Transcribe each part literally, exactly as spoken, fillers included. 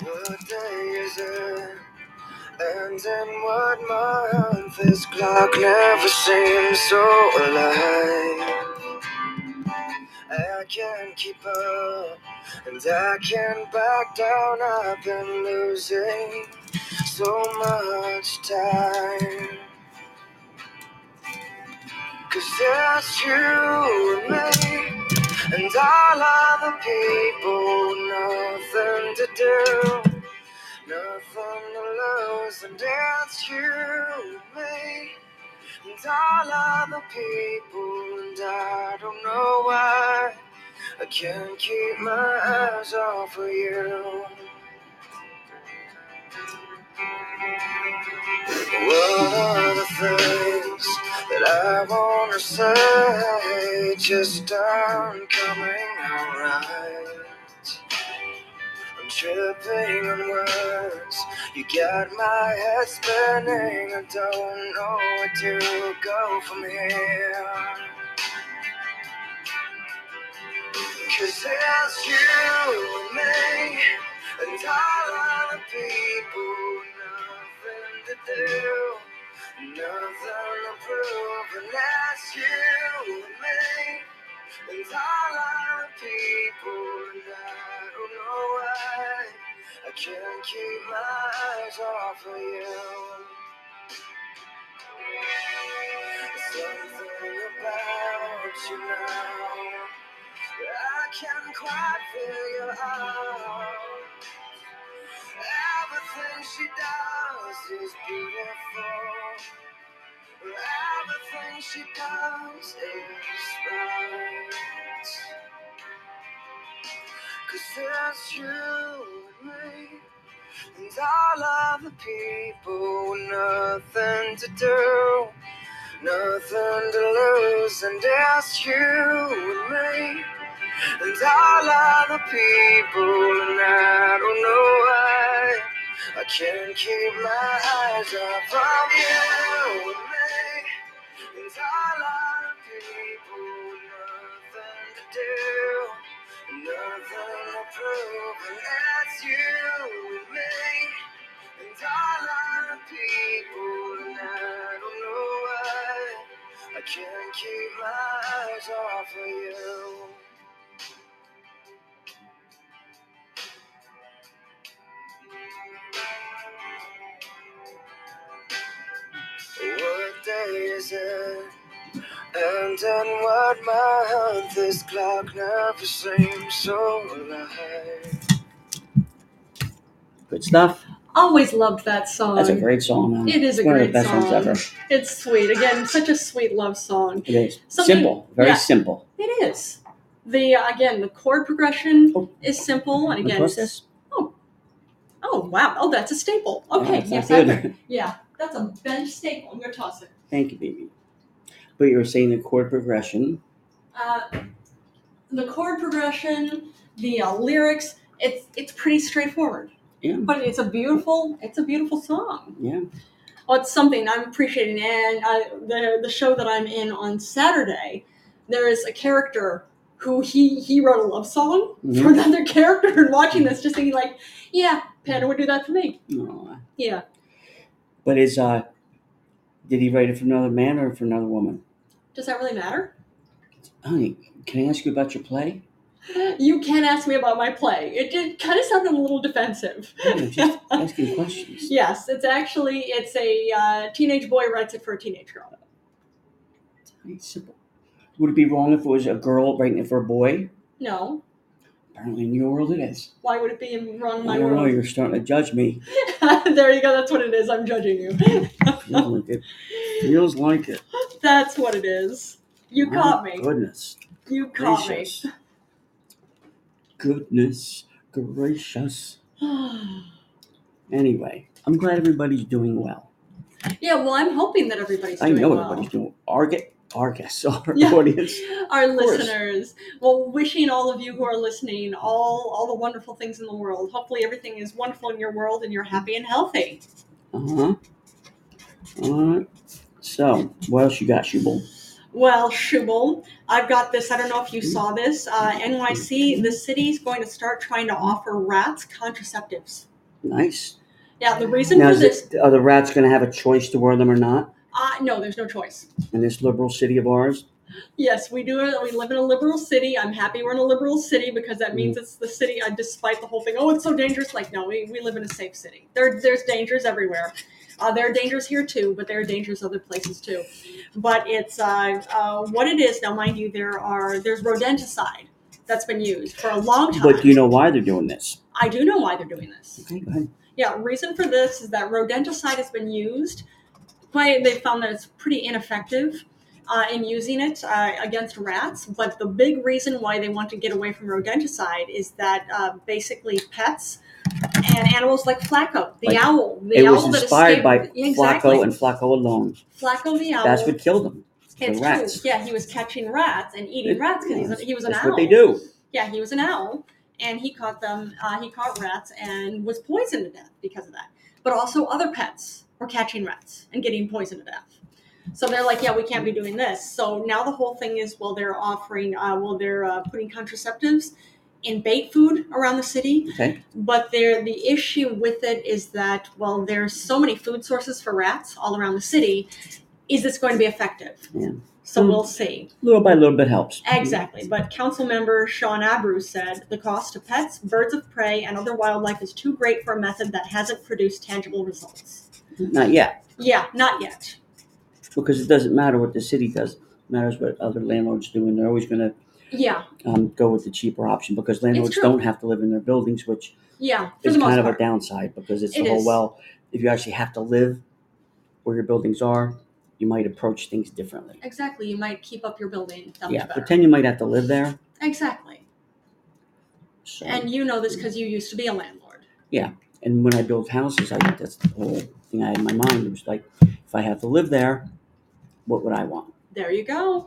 What day is it? And in what month? This clock never seems so alive. I can't keep up, and I can't back down. I've been losing so much time. Cause it's you and me, and all other people, nothing to do. Nothing to lose, and it's you and me, and all other people, and I don't know why I can't keep my eyes off of you. What are the things that I wanna say just aren't coming out right? I'm tripping on words, you got my head spinning, I don't know where to go from here. Cause it's you and me, and all other people, nothing to do, nothing to prove, and that's you and me, and all other people, and I don't know why I can't keep my eyes off of you. Something about you now I can't quite figure out. Everything she does is beautiful. Everything she does is right. Cause it's you and me, and all other people, nothing to do, nothing to lose, and it's you and me, and all other people, and I don't know why I can't keep my eyes off of you and me, and all other people, nothing to do, nothing to prove, and that's you and me, and all other people, and I don't know why I can't keep my eyes off of you. What day is it? And in what month? This clock never seems so alive. Good stuff. Always loved that song. That's a great song, man. It is It's a one great of the best song. ones ever. It's sweet. Again, such a sweet love song. It is. Something- Simple. Very yeah. simple. It is. The uh, again, the chord progression Oh. is simple, and again, What's this? oh, oh wow, oh that's a staple. Yeah, Okay, it's not yes, I good. would. Yeah, that's a bench staple. I'm gonna toss it. Thank you, baby. But you were saying the chord progression. Uh, the chord progression, the uh, lyrics, it's it's pretty straightforward. Yeah. But it's a beautiful, it's a beautiful song. Yeah. Well, it's something I'm appreciating, and uh, the the show that I'm in on Saturday, there is a character who he he wrote a love song Mhm. for another character, and watching this, just thinking like, yeah, Panda would do that for me. Aw. Yeah. But is uh, did he write it for another man or for another woman? Does that really matter? Honey, can I ask you about your play? You can ask me about my play. It did kind of sound a little defensive. I'm just asking questions. Yes, it's actually it's a uh, teenage boy writes it for a teenage girl. It's simple. Would it be wrong if it was a girl writing it for a boy? No. Apparently in your world it is. Why would it be wrong in my I don't world? know, you're starting to judge me. There you go. That's what it is. I'm judging you. Feels like it. Feels like it. That's what it is. You My caught me. Goodness. You caught Gracious. Goodness gracious. me. Anyway, I'm glad everybody's doing well. Yeah, well, I'm hoping that everybody's I doing know well. everybody's doing our get our guests, our Yeah. audience. Our Of course. listeners. Well, wishing all of you who are listening all all the wonderful things in the world. Hopefully everything is wonderful in your world and you're happy and healthy. Uh-huh. Alright. So, what else you got, Shubal? Well, Shubal, I've got this. I don't know if you saw this. Uh, N Y C, the city's going to start trying to offer rats contraceptives. Nice. Yeah, the reason Now, for is this, it, are the rats going to have a choice to wear them or not uh, no, there's no choice. in this liberal city of ours? Yes, we do. We live in a liberal city. I'm happy we're in a liberal city because that means it's the city. Uh, despite the whole thing, oh, it's so dangerous. Like, no, we, we live in a safe city. There, there's dangers everywhere. Uh, there are dangers here too, but there are dangers other places too. But it's uh, uh, what it is now. Mind you, there are there's rodenticide that's been used for a long time. But do you know why they're doing this? I do know why they're doing this. Okay, go ahead. Yeah, reason for this is that rodenticide has been used. Quite, they found that it's pretty ineffective uh, in using it uh, against rats. But the big reason why they want to get away from rodenticide is that uh, basically pets and animals like Flacco, the Like, owl, the It owl was that inspired escaped. by exactly. Flacco and Flacco alone. Flacco the owl. That's what killed him. It's the rats. true. Yeah, he was catching rats and eating It- rats because yeah, he's a, he was an That's owl. what they do. Yeah, he was an owl, and he caught them. Uh, he caught rats and was poisoned to death because of that. But also, other pets were catching rats and getting poisoned to death. So they're like, yeah, we can't be doing this. So now the whole thing is, well, they're offering, uh, well, they're uh, putting contraceptives in bait food around the city. Okay. But they're, the issue with it is that, well, there's so many food sources for rats all around the city. Is this going to be effective? Yeah. So Hmm. we'll see. Little by little bit helps. Exactly. But council member Sean Abreu said the cost to pets, birds of prey, and other wildlife is too great for a method that hasn't produced tangible results. Not yet, Yeah, not yet. because it doesn't matter what the city does. It matters what other landlords do, and they're always going to Yeah, um, go with the cheaper option because landlords true. don't have to live in their buildings, which yeah, for is the most kind of part. a downside because it's It the whole, is. well, if you actually have to live where your buildings are, you might approach things differently. Exactly. You might keep up your building that much Yeah, better. pretend you might have to live there. Exactly. So, And you know this because you used to be a landlord. and when I build houses, I that's the whole thing I had in my mind. It was like, if I have to live there, what would I want? There you go.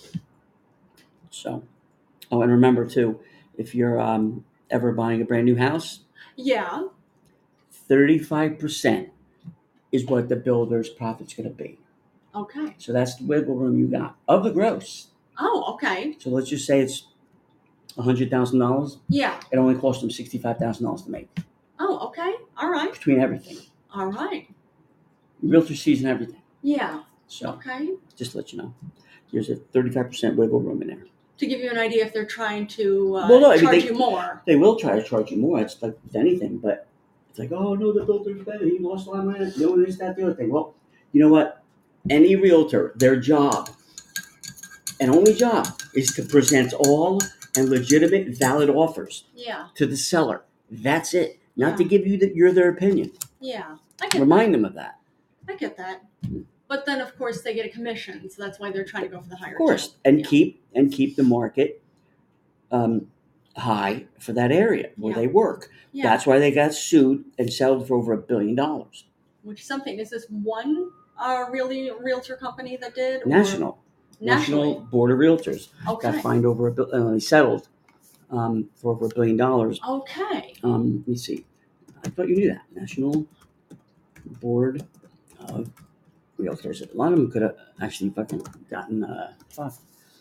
So, oh, and remember too, if you're um, ever buying a brand new house, Yeah. thirty-five percent is what the builder's profit's going to be. Okay. So that's the wiggle room you got of the gross. Oh, okay. So let's just say it's one hundred thousand dollars. Yeah. It only cost them sixty-five thousand dollars to make Oh, okay. All right. between everything. All right. Realtor fees and everything. Yeah. So Okay. just to let you know, there's a thirty-five percent wiggle room in there. To give you an idea if they're trying to uh, Well, no, I mean, charge they- you more. They will try to charge you more. It's like with anything, but it's like, oh no, the builder's bad. He lost a lot of money. No, this, that, the other thing. Well, you know what? Any realtor, their job and only job is to present all and legitimate, valid offers Yeah. to the seller. That's it. Not to Yeah. give you the, your their opinion. Yeah. I get Remind them of that. that. I get that. But then, of course, they get a commission, so that's why they're trying to go for the higher. Of course, too. and Yeah. keep and keep the market um, high for that area where Yeah. they work. Yeah. That's why they got sued and settled for over a billion dollars. Which is something. Is this one uh, really realtor company that did? or- National, Nationally. National Board of Realtors Okay. got fined over a bill. Uh, they settled um, for over a billion dollars. Okay. Um, let me see. I thought you knew that. National Board of Realtors. A lot of them could have actually fucking gotten uh, fuck.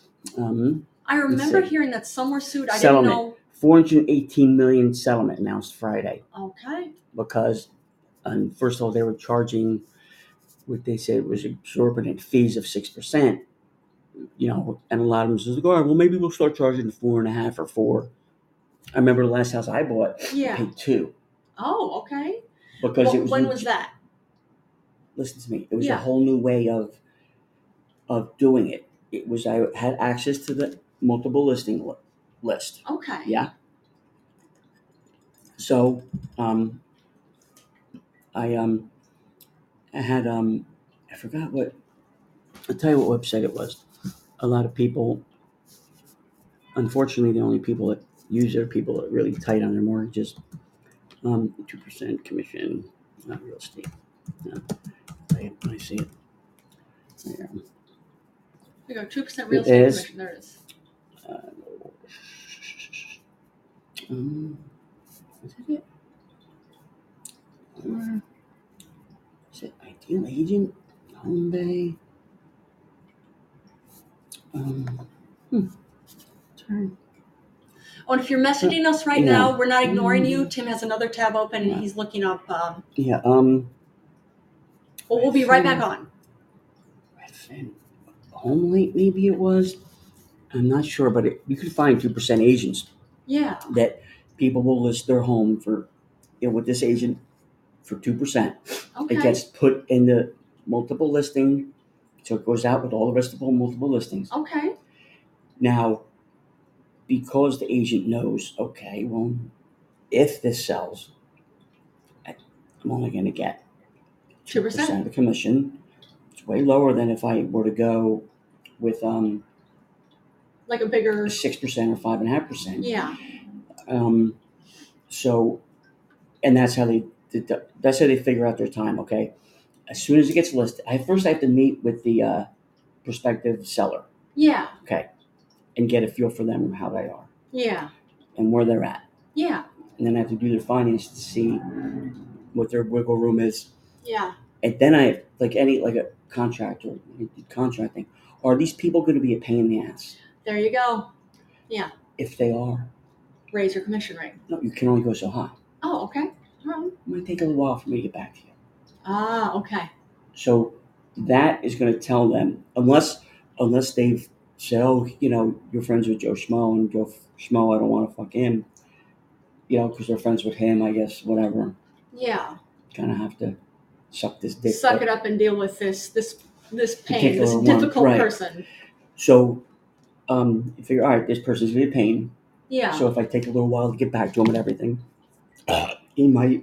Um, I remember see. hearing that some were sued. I Settlement. didn't four hundred eighteen million settlement announced Friday know. Okay. because, um, first of all, they were charging what they said was exorbitant fees of six percent. You know, and a lot of them says, "Oh, well, maybe we'll start charging four and a half or four." I remember the last house I bought, Yeah. I paid two Oh, okay. because Well, it was. when was that? Listen to me. It was Yeah. a whole new way of of doing it. It was I had access to the multiple listing li- list. Okay. Yeah. So, um, I um, I had um, I forgot what. I'll tell you what website it was. A lot of people, unfortunately, the only people that use it are people that are really tight on their mortgages. Um, two percent commission, not real estate. No, I, I see it. There. There you go. Two percent real It estate is. commission. There it is. Uh, um, is it it? Or is it Ideal Agent? Home Bay? Um, hmm. Turn. Oh, and if you're messaging us right Yeah. now, we're not ignoring you. Tim has another tab open and Yeah. he's looking up. Um, Yeah. Um. well, we'll be right back on. Redfin. Home Light, maybe it was. I'm not sure, but it, you can find two percent agents Yeah. that people will list their home for, you know, with this agent for two percent. Okay. It gets put in the multiple listing, so it goes out with all the rest of the multiple listings. Okay. Now, because the agent knows, okay, well, if this sells, I'm only going to get two two percent percent of the commission. It's way lower than if I were to go with um, like a bigger six percent or five point five percent. Yeah. Um, so, and that's how they that's how they figure out their time. Okay, as soon as it gets listed, I first I have to meet with the uh, prospective seller. Yeah. Okay, and get a feel for them and how they are. Yeah. And where they're at. Yeah. And then I have to do their finance to see what their wiggle room is. Yeah. And then I like any like a contractor contracting. Are these people going to be a pain in the ass? There you go. Yeah. If they are, raise your commission rate. No, you can only go so high. Oh, okay. All right. It might take a little while for me to get back to you. Ah, okay. So that is going to tell them, unless unless they've said, oh, you know, you're friends with Joe Schmo, and Joe Schmo, I don't want to fuck him, you know, because they're friends with him, I guess, whatever. Yeah. Kind of have to suck this dick. Suck it up and deal with this this this pain, Particular this one, difficult right. person. So um, you figure, all right, this person's going to be a pain. Yeah. So if I take a little while to get back to him and everything, he might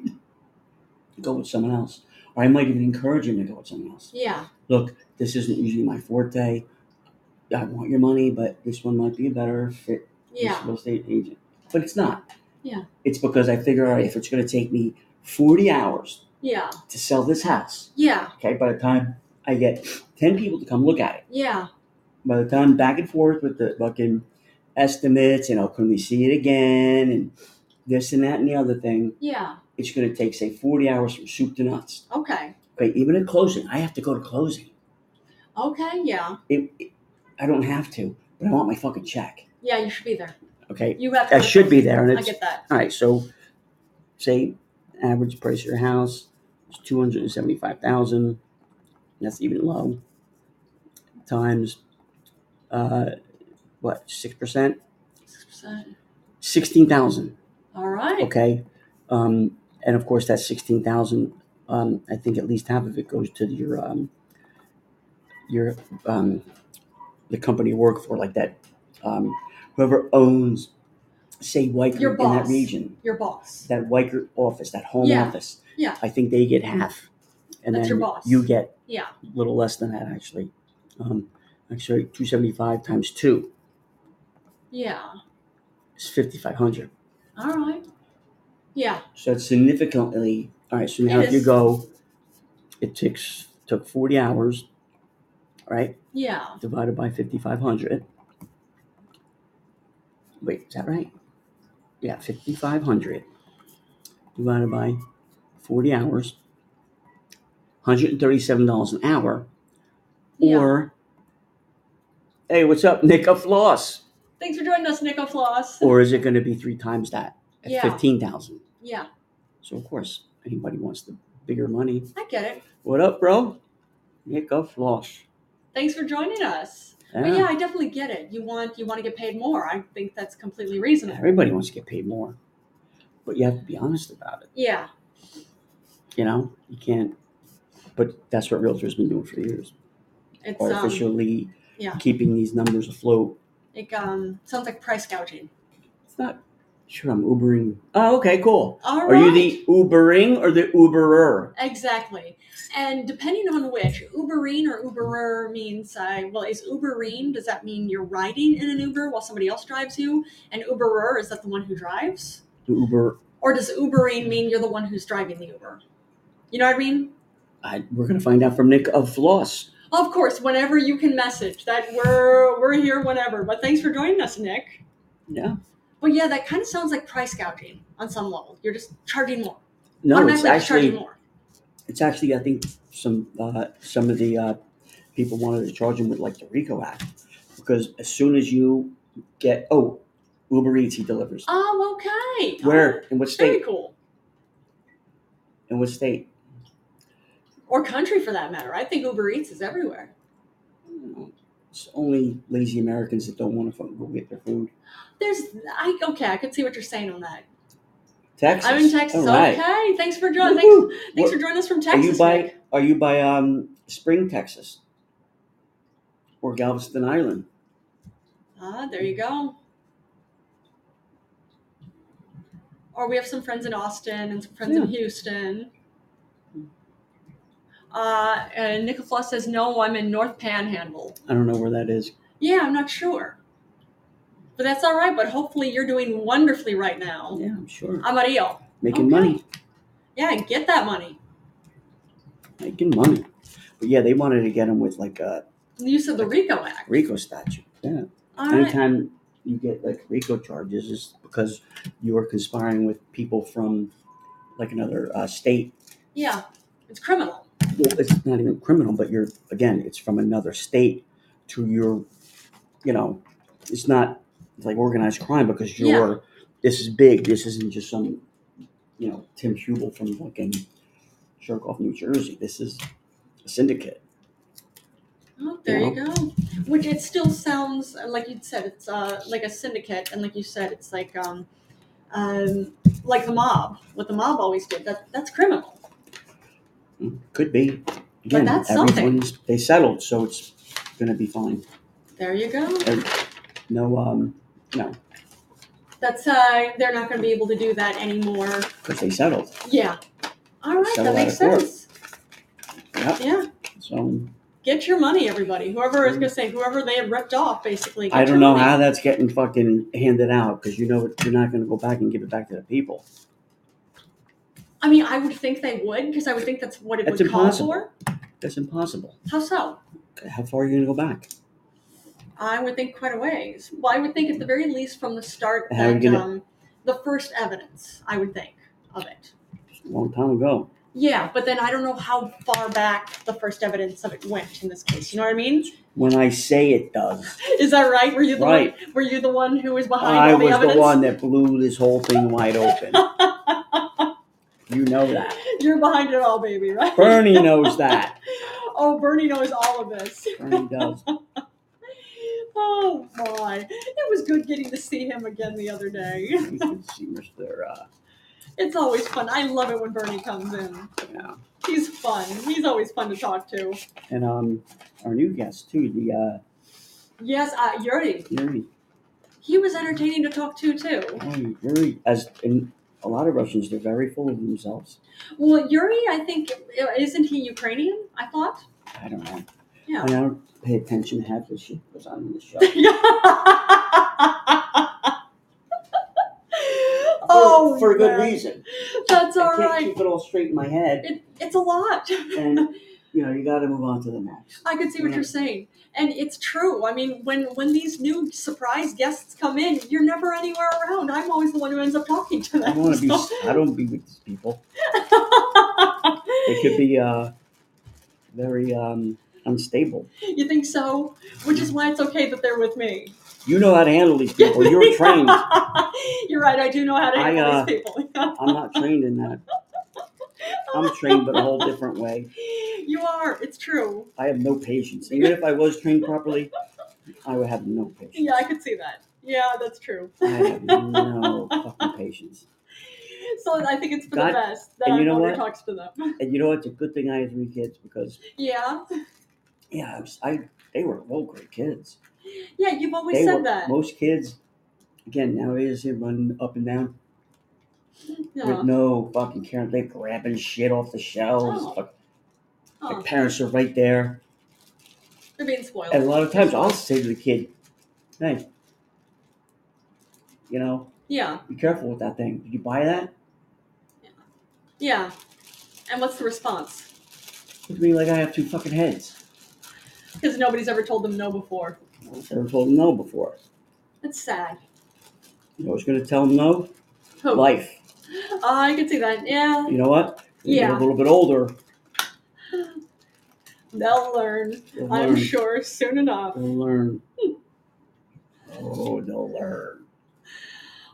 go with someone else. Or I might even encourage him to go with someone else. Yeah. Look, this isn't usually my forte. I want your money, but this one might be a better fit. Yeah. This real estate agent. But it's not. Yeah. It's because I figure, all right, if it's going to take me forty hours Yeah. to sell this house, Yeah. okay, by the time I get ten people to come look at it, Yeah. by the time back and forth with the fucking estimates and, oh, can we see it again, and this and that and the other thing, Yeah. it's going to take, say, forty hours from soup to nuts. Okay. Okay, even at closing, I have to go to closing. Okay. Yeah. It, it, I don't have to, but I want my fucking check. Yeah. You should be there. Okay, You have to. I should be there, and I it's get that. all right. So, say average price of your house is two hundred and seventy-five thousand. That's even low. Times, uh, what six percent? Six percent. Sixteen thousand. All right. Okay, um, and of course that's sixteen thousand. Um, I think at least half of it goes to your um, your um, the company you work for, like that. Um, whoever owns, say, Weicker Your in boss. that region, Your boss. that Weicker office, that home Yeah. office. Yeah. I think they get half, and That's then your boss. you get Yeah. a little less than that actually. Um, actually, two seventy five times two Yeah. is fifty five hundred. All right. Yeah. So it's significantly all right. So now It if you is. go, it takes took forty hours, right? Yeah. Divided by fifty five hundred. Wait, is that right? Yeah, fifty five hundred divided by forty hours, one hundred and thirty seven dollars an hour. Yeah. Or, hey, what's up, Nick of Floss? Thanks for joining us, Nico Floss. Or is it going to be three times that at Yeah. fifteen thousand? Yeah. So of course, anybody wants the bigger money. I get it. What up, bro? Nick of Floss. Thanks for joining us. But yeah, I definitely get it. You want you want to get paid more. I think that's completely reasonable. Everybody wants to get paid more, but you have to be honest about it. Yeah. You know, you can't. But that's what realtors been doing for years. It's um, Artificially yeah. keeping these numbers afloat. It um sounds like price gouging. It's not. Sure, I'm Ubering. Oh, okay, cool. All Are right. you the Ubering or the Uberer? Exactly. And depending on which, Uberine or Uberer means, uh, well, is Uberine, does that mean you're riding in an Uber while somebody else drives you? And Uberer, is that the one who drives? The Uber. Or does Uberine mean you're the one who's driving the Uber? You know what I mean? I, we're going to find out from Nick of Floss. Of course, whenever you can message that we're we're here whenever. But thanks for joining us, Nick. Yeah. Well, yeah, that kind of sounds like price gouging on some level. You're just charging more. No, it's Automatically just charging actually, more. it's actually, I think some uh, some of the uh, people wanted to charge him with like the RICO Act, because as soon as you get, oh, Uber Eats he delivers. Oh, okay. Where? In what Very state? cool. In what state? Or country for that matter. I think Uber Eats is everywhere. It's only lazy Americans that don't want to go get their food. There's, I okay, I can see what you're saying on that. Texas. I'm in Texas. All right. Okay, thanks for joining. Woo-hoo. Thanks, thanks What- for joining us from Are Texas. you by? Nick. Are you by um, Spring, Texas, or Galveston Island? Ah, there you go. Or we have some friends in Austin and some friends in Yeah. Houston. Uh, and Nicola says, no, I'm in North Panhandle. I don't know where that is. Yeah, I'm not sure. But that's all right. But hopefully you're doing wonderfully right now. Yeah, I'm sure. Amarillo. Making Okay. money. Yeah, and get that money. Making money. But yeah, they wanted to get him with like a You said the RICO Act. RICO statute. Yeah. All right. Anytime you get like RICO charges, is because you are conspiring with people from like another uh, state. Yeah, it's criminal. Well, it's not even criminal, but you're again, it's from another state to your, you know, it's not it's like organized crime because you're. This is big. This isn't just some, you know, Tim Hubel from fucking Sherkoff, New Jersey. This is a syndicate. Oh, there You you go. Which it still sounds like you said. It's uh, like a syndicate, and like you said, it's like um, um, like the mob. What the mob always did. That that's criminal. Could be. Again, that's something. everyone's they settled, so it's gonna be fine. There you go. And no, um, no, That's uh, they're not going to be able to do that anymore. because they settled. Yeah. All right, Settle that makes out of court. sense. Yep. Yeah. So Get your money, everybody. Whoever is going to say, whoever they have ripped off, basically. Get I don't your know money. how that's getting fucking handed out because you know you're not gonna go back and give it back to the people. I mean, I would think they would, because I would think that's what it That's would impossible. call for. That's impossible. How so? How far are you gonna go back? I would think quite a ways. Well, I would think at the very least from the start How are you that gonna- um, the first evidence, I would think, of it. Just a long time ago. Yeah, but then I don't know how far back the first evidence of it went in this case. You know what I mean? When I say it does, Is that right? Were you the Right. one? Were you the one who was behind I all the was evidence? the one that blew this whole thing wide open. You know that. You're behind it all, baby, right? Bernie knows that. Oh, Bernie knows all of this. Bernie does. Oh my! It was good getting to see him again the other day. You can see Mister Uh, It's always fun. I love it when Bernie comes in. yeah. He's fun. He's always fun to talk to. And um, our new guest too, the uh, Yes, uh, Yuri. Yuri. He was entertaining to talk to too. Oh, Yuri, as in a lot of Russians, they're very full of themselves. Well, Yuri, I think, isn't he Ukrainian? I thought. I don't know. Yeah. I don't pay attention to half the shit that goes on in the show. Oh, for, for a good man. reason. That's all I can't right. keep it all straight in my head, It, it's a lot. and you know you got to move on to the next. I could see what Yeah. you're saying. And it's true. I mean, when, when these new surprise guests come in, you're never anywhere around. I'm always the one who ends up talking to them. I don't want to be. so- I don't be with these people. They could be uh, very um, unstable. You think so? Which is why it's okay that they're with me. You know how to handle these people. You're trained. You're right. I do know how to handle I, uh, these people. I'm not trained in that. I'm trained, but a whole different way. You are. It's true. I have no patience. Even if I was trained properly, I would have no patience. Yeah, I could see that. Yeah, that's true. I have no fucking patience. So I think it's for God- the best that and our you know mother what? talks to them. And you know what? It's a good thing I had three kids because, Yeah. yeah, I, was, I they were all great kids. Yeah, you've always They said were that. most kids. Again, nowadays they run up and down Yeah. with no fucking care. They grabbing shit off the shelves. Oh. Fuck, Oh, The parents are right there. they're being spoiled. And a lot of times I'll say to the kid, "Hey, you know, Yeah. be careful with that thing. Did you buy that?" Yeah. And what's the response? Look at me like I have two fucking heads. Because nobody's ever told them no before. I've never told them no before. That's sad. You know what's going to tell them no? Who? Life. Oh, I can see that. Yeah. You know what? When they get Yeah. a little bit older, They'll learn. they'll I'm learn. sure soon enough. They'll learn. Oh, they'll learn.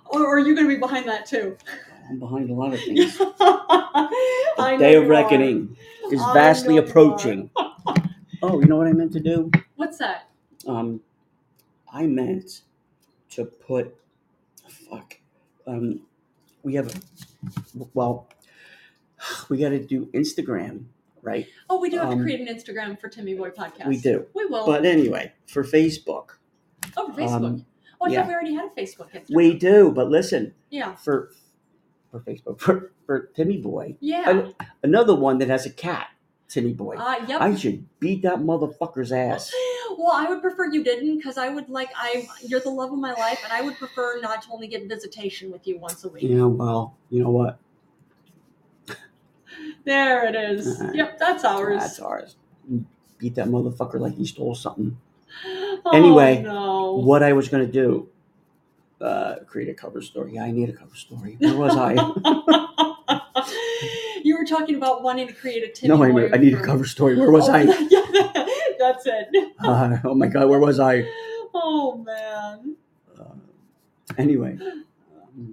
Or, or are you going to be behind that too? I'm behind a lot of things. The I know day of you reckoning is I vastly know you approaching. Oh, you know what I meant to do? What's that? Um, I meant to put, fuck, um, we have, well, we got to do Instagram, right? Oh, we do have Um, to create an Instagram for Timmy Boy Podcast. We do. We will. But anyway, for Facebook. oh, for Facebook. Um, oh, I yeah. thought we already had a Facebook Instagram. We do, but listen. Yeah. For for Facebook, for, for Timmy Boy. Yeah. An- another one that has a cat, Timmy Boy. Uh, yep. I should beat that motherfucker's ass. Well, I would prefer you didn't, because I would like I. You're the love of my life, and I would prefer not to only get visitation with you once a week. Yeah, well, you know what? There it is. Uh, yep, that's ours. That's ours. Beat that motherfucker like he stole something. Oh, Anyway, no. what I was gonna do, uh, create a cover story. Yeah, I need a cover story. Where was I? You were talking about wanting to create a Timmy no, I, Boy I need a for- cover story. Where was oh, I? Yeah, that's it. Uh, oh my god, where was I? Oh man. Uh, anyway, um,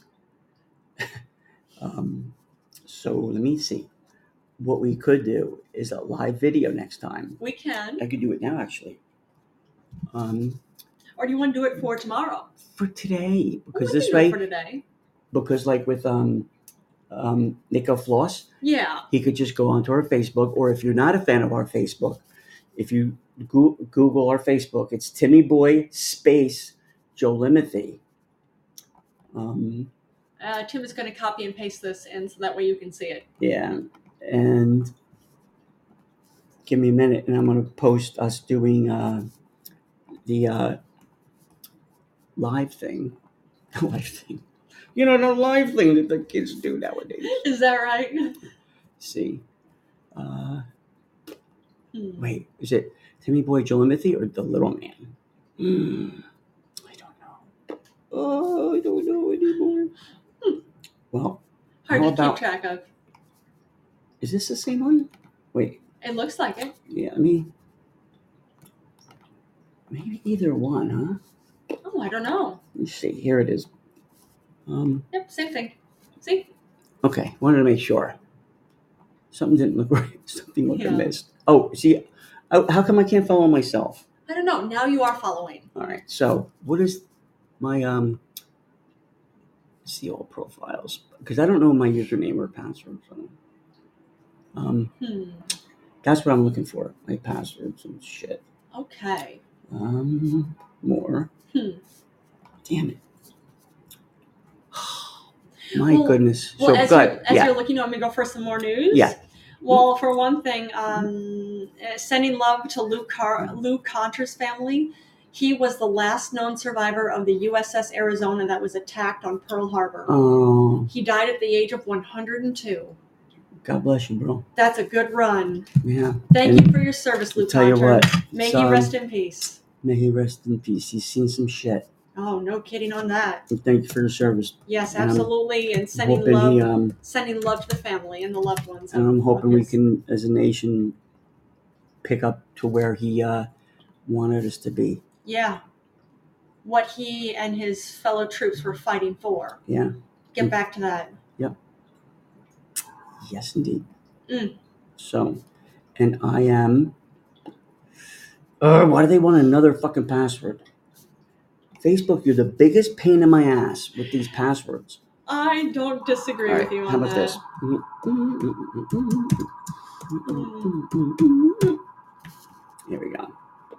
um, so let me see. What we could do is a live video next time. We can. I could do it now, actually. Um, Or do you want to do it for tomorrow? for today, because We this can do it way, for today. because like with um, um, Nico Floss, Yeah. he could just go onto our Facebook, or if you're not a fan of our Facebook, if you go- Google our Facebook, it's Timmy Boy space Joe Limothy. Um, Uh, Tim is going to copy and paste this in so that way you can see it. yeah, and give me a minute, and I'm going to post us doing uh, the uh, live thing. live thing. You know, the live thing that the kids do nowadays. Is that right? See. Uh, Hmm. wait, is it Timmy Boy Joe Limothy or the Little Man? Mm, I don't know. Oh, I don't know anymore. Hmm. Well, Hard how to about- keep track of. is this the same one? Wait, It looks like it. yeah, I mean, maybe either one, huh? Oh, I don't know. Let's see. Here it is. Um, Yep, same thing. See? okay, wanted to make sure. Something didn't look right. Something looked Yeah. amiss. Oh, see, oh, how come I can't follow myself? I don't know. Now you are following. All right. So, what is my um? See all profiles because I don't know my username or password. So, um, Hmm. that's what I'm looking for. My passwords and shit. Okay. Um, more. Hmm. Damn it. My Well- goodness. Well, so as, good. you're, as Yeah. you're looking, you want me to go for some more news? Yeah. Well, for one thing, um, uh, sending love to Luke Car- Luke Conter's family. He was the last known survivor of the U S S Arizona that was attacked on Pearl Harbor. Oh, He died at the age of one hundred two. God bless you, bro. That's a good run. Yeah. Thank And you for your service, Luke tell you Conter. what. May son, he rest in peace. May he rest in peace. He's seen some shit. Oh, no kidding on that. And thank you for your service. Yes, And I'm absolutely. And sending hoping love, he um. sending love to the family and the loved ones. And of- I'm of hoping we his- can, as a nation, pick up to where he uh, wanted us to be. Yeah. What he and his fellow troops were fighting for. Yeah. Get Mm. back to that. Yes, indeed. Mm. So, and I am. Uh, why do they want another fucking password? Facebook, you're the biggest pain in my ass with these passwords. I don't disagree All with right, you on how about that. this? Here we go.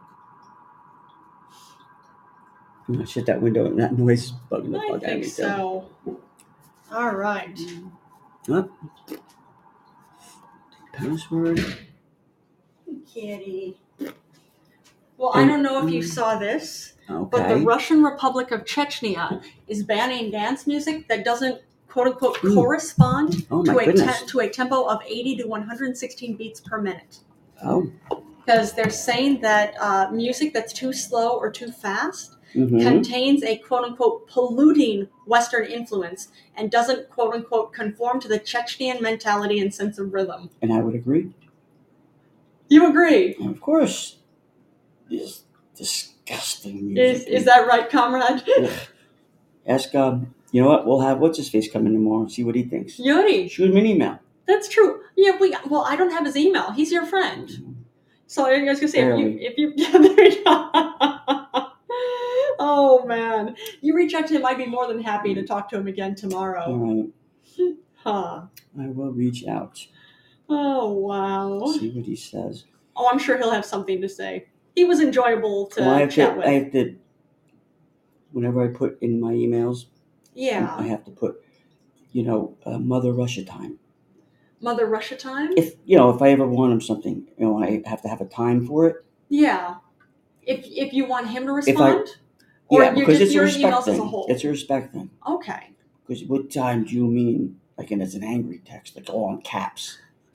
I'm gonna shut that window and that noise is bugging the I fuck out of me think too. so. All right. Up. Password. Kitty. Well, I don't know if you saw this, but the Okay. Russian Republic of Chechnya is banning dance music that doesn't quote unquote Mm. correspond Oh to my a goodness. te- to a tempo of eighty to one hundred sixteen beats per minute. Oh. Because they're saying that uh, music that's too slow or too fast Mm-hmm. contains a quote unquote polluting Western influence and doesn't quote unquote conform to the Chechnyan mentality and sense of rhythm. And I would agree. You agree? And of course. This disgusting Is music. is that right, comrade? Ugh. Ask, um, you know what? We'll have what's his face come in tomorrow and see what he thinks. Yuri. Shoot him an email. That's true. Yeah, we well, I don't have his email. He's your friend. So I was gonna say if you if you yeah, there you go. Oh man. You reach out to him, I'd be more than happy to talk to him again tomorrow. All right. Huh. I will reach out. Oh wow. See what he says. Oh, I'm sure he'll have something to say. He was enjoyable to well, I have chat to, with. I have to, whenever I put in my emails, Yeah. I have to put, you know, uh, Mother Russia time. Mother Russia time? If, you know, if I ever want him something, you know, I have to have a time for it. Yeah. If if you want him to If I- respond? Or Yeah, you're because just it's a your respect emails as a thing. whole? It's a respect thing. Okay. Because what time do you mean? Like, and it's an angry text, like all in caps.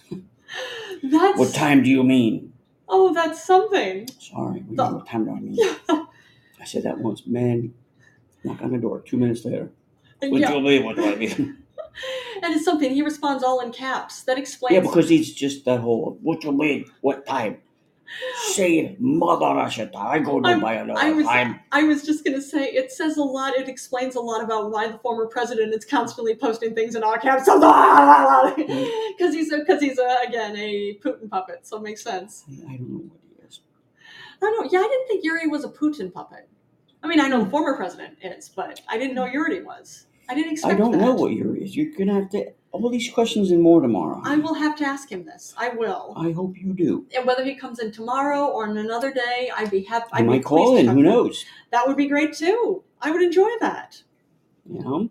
That's What time do you mean? Oh, that's something. Sorry, what, The- what time do I mean? Yeah. I said that once, man. Knock on the door. Two minutes later. What Yeah. do you mean? What do I mean? And it's something he responds all in caps. That explains Yeah, because he's just that whole. What you mean? What time? Say it, Mother Russia time. I go to I'm- by another I was time. I was just gonna say it says a lot. It explains a lot about why the former president is constantly posting things in all caps because he's because he's a, again a Putin puppet. So it makes sense. I don't know what he is. I don't. Yeah, I didn't think Yuri was a Putin puppet. I mean, I know the former president is, but I didn't know Yuri was. I didn't expect. I don't that. know what Yuri is. You're gonna have to all these questions and more tomorrow. I will have to ask him this. I will. I hope you do. And whether he comes in tomorrow or on another day, I'd be happy. I I'd might be call pleased in. to Who talk to him. knows? That would be great too. I would enjoy that. You know.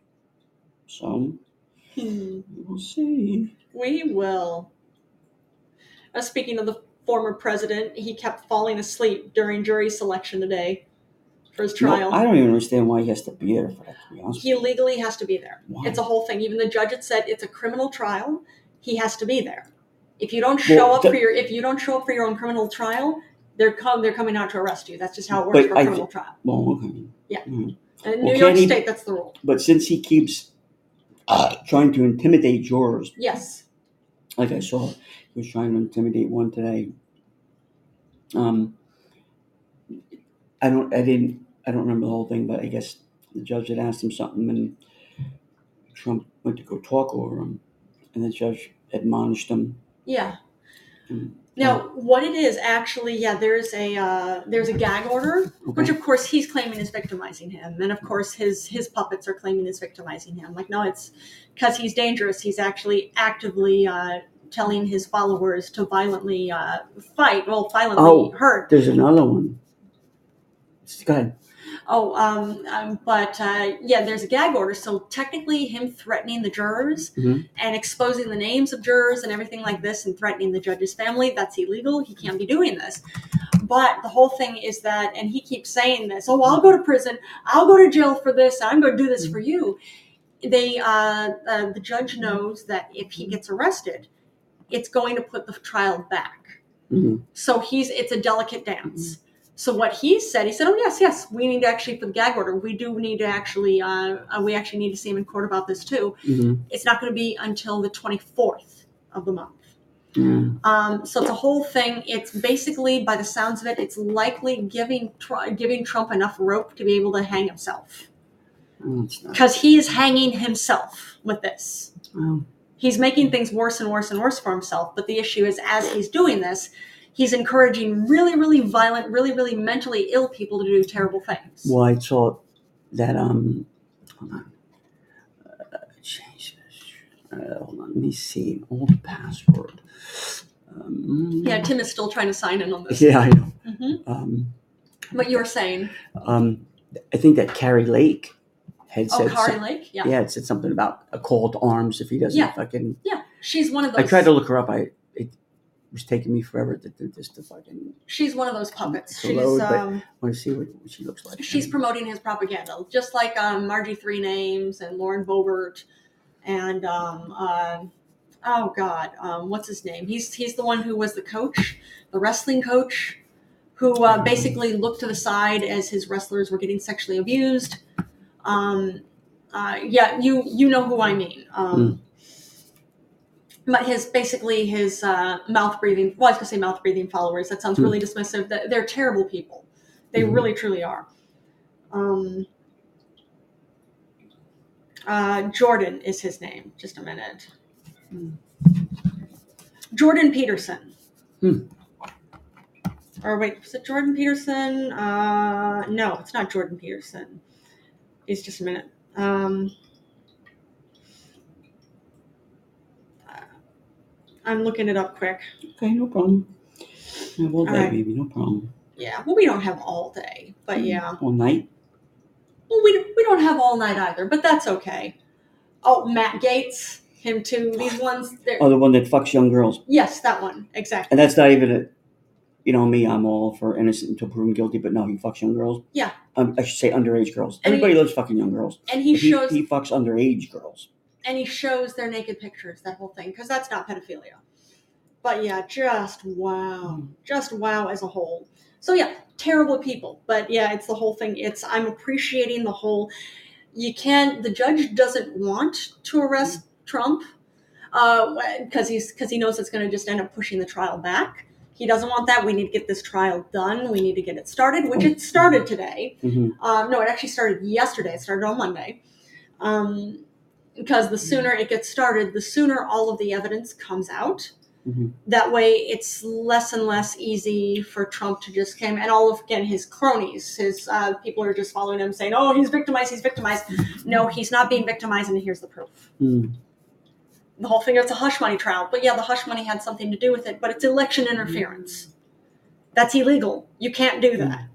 So Hmm. we'll see. We will. Uh, speaking of the former president, he kept falling asleep during jury selection today for his No, trial. I don't even understand why he has to be there for that. To be honest. He legally has to be there. Why? It's a whole thing. Even the judge had said it's a criminal trial. He has to be there. If you don't show Well, up the- for your if you don't show up for your own criminal trial, they're come they're coming out to arrest you. That's just how it works But for a I criminal thi- trial. Well, okay. Yeah. Mhm. And in Well, New York can't he- State, that's the rule. But since he keeps uh, trying to intimidate jurors, Yes. like I saw, he was trying to intimidate one today. Um, I don't, I didn't, I don't remember the whole thing, but I guess the judge had asked him something, and Trump went to go talk over him, and the judge admonished him. Yeah. Mm. Now, what it is actually, yeah, there's a uh, there's a gag order, which Okay. of course he's claiming is victimizing him, and of course his his puppets are claiming is victimizing him. Like, no, it's because he's dangerous. He's actually actively uh, telling his followers to violently uh, fight, well, violently Oh. hurt. There's another one. Go ahead. Oh, um, um but uh, yeah, there's a gag order. So technically, him threatening the jurors Mhm. and exposing the names of jurors and everything like this, and threatening the judge's family, that's illegal. He can't be doing this. But the whole thing is that, and he keeps saying this, oh, I'll go to prison, I'll go to jail for this, I'm going to do this for you. They, uh, uh, the judge knows that if he gets arrested, it's going to put the trial back. Mhm. So he's, it's a delicate dance. So what he said, he said, oh, yes, yes, we need to actually, for the gag order, we do need to actually, uh, uh, we actually need to see him in court about this too. Mhm. It's not going to be until the twenty-fourth of the month. Yeah. Um, so it's a whole thing. It's basically, by the sounds of it, it's likely giving Tr- giving Trump enough rope to be able to hang himself. Oh, it's not. Because he is hanging himself with this. Well, He's making things worse and worse and worse for himself. But the issue is, as he's doing this, he's encouraging really, really violent, really, really mentally ill people to do terrible things. well, I saw that. Um, hold on. Uh, change this. Uh, hold on. Let me see. Old password. Um, Yeah, Tim is still trying to sign in on this. Yeah, I know. hmm Um, What you were saying. um, I think that Carrie Lake had Oh, said. Kari some- Lake? Yeah. yeah, it said something about a call to arms if he doesn't Yeah. fucking. Yeah. She's one of I those. tried to look her up. I it was taking me forever to do this to fucking. She's one of those puppets. To She's load, but- um, want to see what, what she looks like. she's promoting his propaganda, just like um, Margie Three Names and Lauren Boebert, and um, uh, oh god, um, what's his name? He's he's the one who was the coach, the wrestling coach, who uh, basically looked to the side as his wrestlers were getting sexually abused. Um, uh, yeah, you you know who I mean. Um, But his basically his uh, mouth breathing. Well, I was gonna say mouth breathing followers. That sounds really dismissive. That they're terrible people. They Mhm. really truly are. Um, Uh, Jordan is his name. Just a minute. Jordan Peterson. Hmm. Or wait, was it Jordan Peterson? Uh, no, it's not Jordan Peterson. It's just a minute. Um, I'm looking it up quick. Okay, no problem. Have all day, All right. baby, no problem. Yeah, well, we don't have all day, but yeah. All night? Well, we, we don't have all night either, but that's okay. Oh, Matt Gaetz, him too. These ones, they're... Oh, the one that fucks young girls. Yes, that one, exactly. And that's not even a, you know me, I'm all for innocent until proven guilty, but no, he fucks young girls. Yeah. Um, I should say underage girls. And Everybody he, loves fucking young girls. And he But he, shows... He fucks underage girls. And he shows their naked pictures, that whole thing, because that's not pedophilia. But yeah, just wow. Just wow as a whole. So yeah, terrible people. But yeah, it's the whole thing. It's, I'm appreciating the whole, you can't, the judge doesn't want to arrest mm-hmm. Trump because uh, he's, because he knows it's going to just end up pushing the trial back. He doesn't want that. We need to get this trial done. We need to get it started, which it started today. Mm-hmm. Um, no, it actually started yesterday. It started on Monday. Um, because the sooner it gets started, the sooner all of the evidence comes out. Mm-hmm. That way it's less and less easy for Trump to just come, and all of, again, his cronies, his uh, people are just following him saying, oh, he's victimized, he's victimized. No, he's not being victimized, and here's the proof. Mm. The whole thing, it's a hush money trial. But yeah, the hush money had something to do with it, but it's election interference. That's illegal. You can't do that.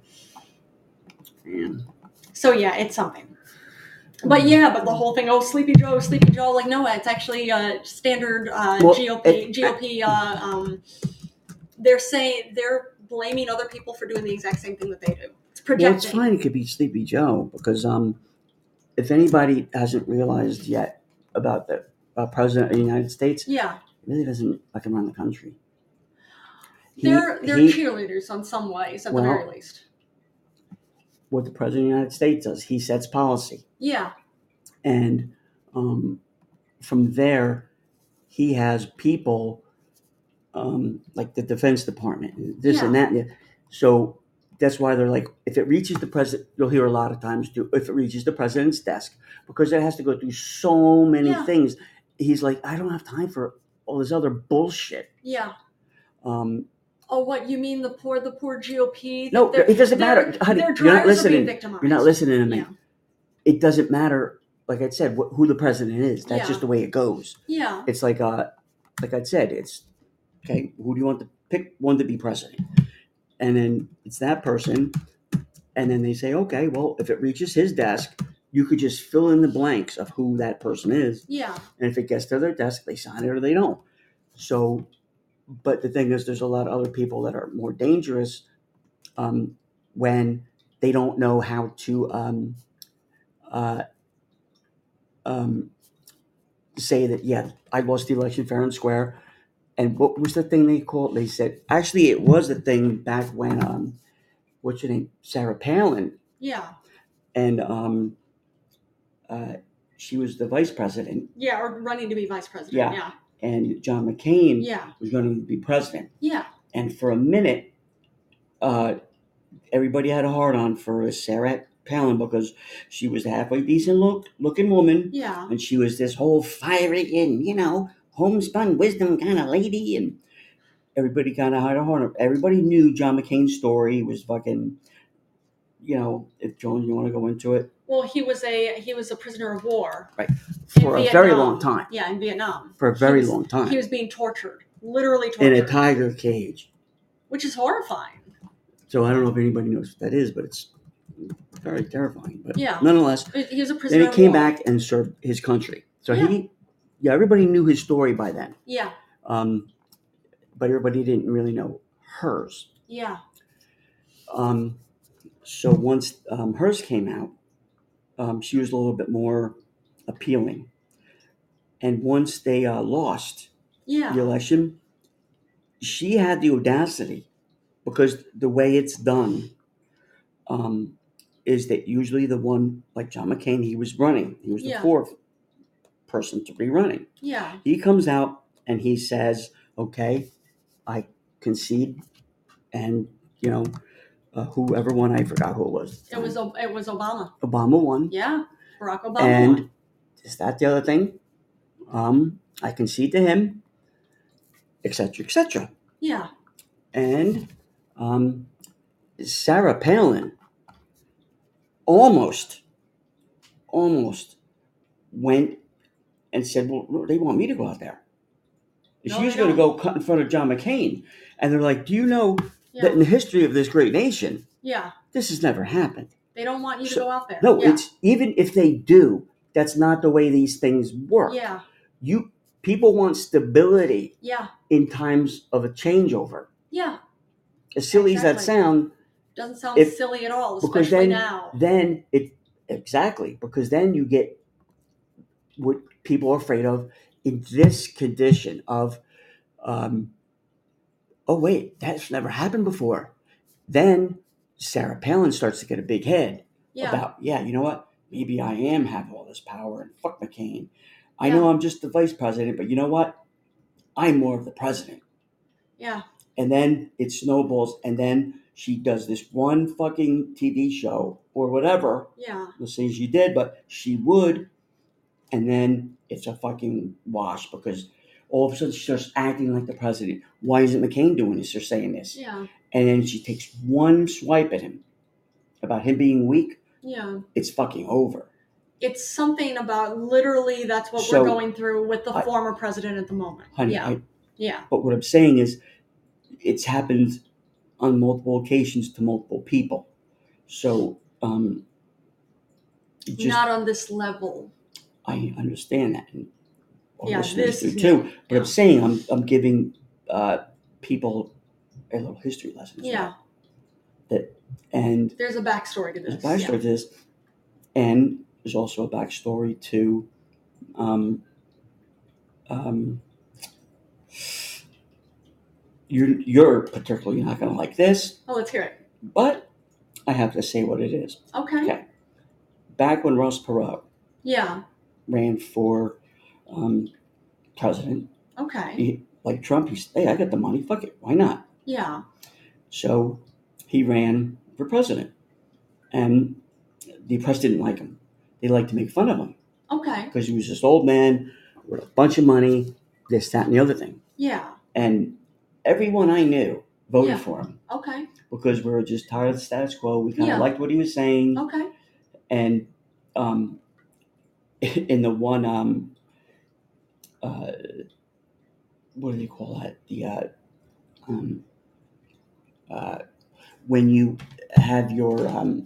Mm. So yeah, it's something. But yeah, but the whole thing, oh, Sleepy Joe, Sleepy Joe, like, no, it's actually uh, standard uh, well, G O P. It, G O P. Uh, um, they're saying they're blaming other people for doing the exact same thing that they do. It's projecting. Well, it's fine. It could be Sleepy Joe because um, if anybody hasn't realized yet about the uh, president of the United States, yeah, he really doesn't fucking run the country. He, they're they're he, cheerleaders on some ways, at well, the very least. What the president of the United States does, he sets policy. Yeah. And um, from there, he has people um, like the Defense Department, this yeah. and that. So that's why they're like, if it reaches the president, you'll hear a lot of times, too, if it reaches the president's desk, because it has to go through so many yeah. things. He's like, I don't have time for all this other bullshit. Yeah. Um, Oh, what you mean? The poor, the poor G O P. No, it doesn't matter, honey. You're not listening. You're not listening to me. Yeah. It doesn't matter. Like I said, wh- who the president is. That's yeah. just the way it goes. Yeah. It's like, uh, like I said, it's okay. Who do you want to pick? One to be president, and then it's that person, and then they say, okay, well, if it reaches his desk, you could just fill in the blanks of who that person is. Yeah. And if it gets to their desk, they sign it or they don't. So. But the thing is, there's a lot of other people that are more dangerous um, when they don't know how to um, uh, um, say that, yeah, I lost the election fair and square. And what was the thing they called? They said, actually, it was the thing back when, um, what's her name? Sarah Palin. Yeah. And um, uh, she was the vice president. Yeah, or running to be vice president. Yeah. yeah. And John McCain yeah. was going to be president. Yeah. And for a minute, uh, everybody had a hard on for Sarah Palin because she was a halfway decent look looking woman. Yeah. And she was this whole fiery and, you know, homespun wisdom kind of lady. And everybody kind of had a hard on. Everybody knew John McCain's story. He was fucking, you know, if Joan, you want to go into it? Well, he was a he was a prisoner of war. Right. For a very long time. Yeah, in Vietnam. For a very was, long time. He was being tortured. Literally tortured. In a tiger cage. Which is horrifying. So I don't know if anybody knows what that is, but it's very terrifying. But yeah. nonetheless, he was a prisoner then he came of war. back and served his country. So yeah. he, yeah, everybody knew his story by then. Yeah. Um, but everybody didn't really know hers. Yeah. Um, so once um, hers came out, Um, she was a little bit more appealing. And once they uh, lost yeah. the election, she had the audacity, because the way it's done um, is that usually the one, like John McCain, he was running. He was the yeah. fourth person to be running. Yeah. He comes out and he says, okay, I concede, and, you know, Uh, whoever won, I forgot who it was. It was it was Obama. Obama won. Yeah, Barack Obama and won. Is that the other thing? Um, I concede to him, et cetera, et cetera. Yeah. And um, Sarah Palin almost, almost went and said, well, they want me to go out there. No, She was they going to don't. go cut in front of John McCain. And they're like, do you know Yeah. that in the history of this great nation, Yeah. this has never happened? They don't want you So- to go out there. No, Yeah. it's even if they do, that's not the way these things work. Yeah. You people want stability Yeah. in times of a changeover. Yeah. As silly as that Exactly. sound, Doesn't sound If- silly at all, because especially then now. then it exactly because then you get what people are afraid of in this condition of um, oh wait, that's never happened before. Then Sarah Palin starts to get a big head Yeah. about, yeah, you know what? Maybe I am have all this power and fuck McCain. I Yeah. know I'm just the vice president, but you know what? I'm more of the president. Yeah. And then it snowballs, and then she does this one fucking T V show or whatever. Yeah. Let's say she did, but she would, and then it's a fucking wash because all of a sudden she starts acting like the president. Why isn't McCain doing this or saying this? Yeah. And then she takes one swipe at him about him being weak. Yeah. It's fucking over. It's something about literally that's what So, we're going through with the I- former president at the moment. Honey, yeah. I, Yeah. but what I'm saying is it's happened on multiple occasions to multiple people. So um, it just, Not on this level. I understand that. And our Yeah, listeners this do is too. new. But Yeah. I'm saying I'm, I'm giving uh, people a little history lesson. as Yeah. well. That, and There's a backstory to there's this. a backstory to this. And there's also a backstory to um, um, you're, you're particularly not going to like this, Oh, let's hear it. but I have to say what it is. Okay. Okay. Back when Ross Perot Yeah. ran for um, president, Okay. he, like Trump, he said, hey, I got the money, fuck it, why not? Yeah. So he ran for president. And the press didn't like him. They liked to make fun of him Okay. because he was this old man with a bunch of money, this, that, and the other thing. Yeah. And everyone I knew voted Yeah. for him Okay. because we were just tired of the status quo. We kind of Yeah. liked what he was saying. Okay. And um, in the one, um, uh, what do they call that? The uh, um, uh, when you have your um,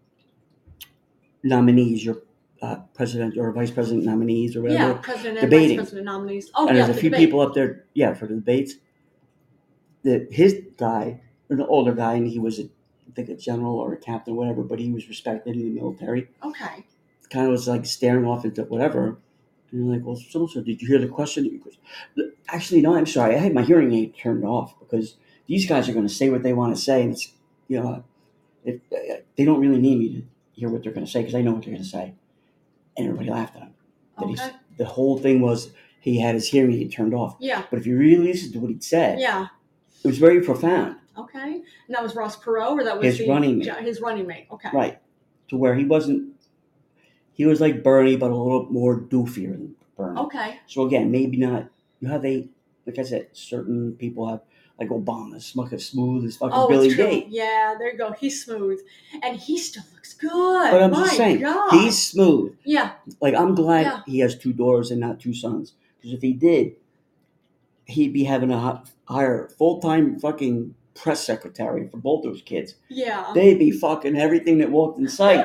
nominees, your uh, president or vice president nominees or whatever. Yeah. President and debating. vice president nominees. Oh, and yeah. there's a the few debate. people up there, yeah, for the debates. That his guy, an older guy, and he was, a, I think, a general or a captain, or whatever, but he was respected in the military. Okay. Kind of was like staring off into whatever. And you're like, well, so so, did you hear the question? He goes, actually, no, I'm sorry. I had my hearing aid turned off because these guys are going to say what they want to say, and it's, you know, it, they don't really need me to hear what they're going to say because I know what they're going to say. And everybody laughed at him. That Okay. he's, the whole thing was he had his hearing aid turned off. Yeah. But if you really listen to what he said, Yeah. it was very profound. Okay. And that was Ross Perot, or that was His the, running mate. His running mate. Okay. Right. To where he wasn't, he was like Bernie, but a little more doofier than Bernie. Okay. So again, maybe not, you have a, like I said, certain people have, like Obama, smuck as smooth as fucking Oh, Billy it's true. Gates. Yeah, there you go. He's smooth, and he still looks good. But I'm My just saying, God. he's smooth. Yeah. Like, I'm glad Yeah. he has two daughters and not two sons. Because if he did, he'd be having to hi- hire full-time fucking press secretary for both those kids. Yeah. They'd be fucking everything that walked in sight.